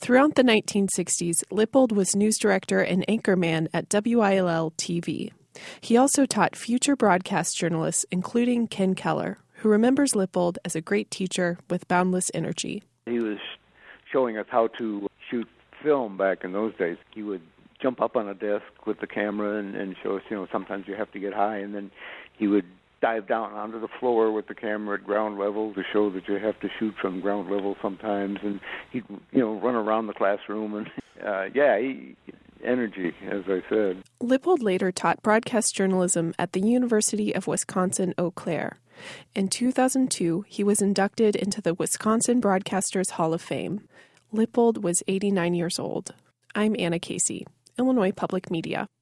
Throughout the 1960s, Lippold was news director and anchorman at WILL-TV. He also taught future broadcast journalists, including Ken Keller, who remembers Lippold as a great teacher with boundless energy. He was showing us how to shoot film back in those days. He would jump up on a desk with the camera and show us, sometimes you have to get high, and then he would dive down onto the floor with the camera at ground level to show that you have to shoot from ground level sometimes, and he'd, run around the classroom, and energy, as I said. Lippold later taught broadcast journalism at the University of Wisconsin-Eau Claire. In 2002, he was inducted into the Wisconsin Broadcasters Hall of Fame. Lippold was 89 years old. I'm Anna Casey, Illinois Public Media.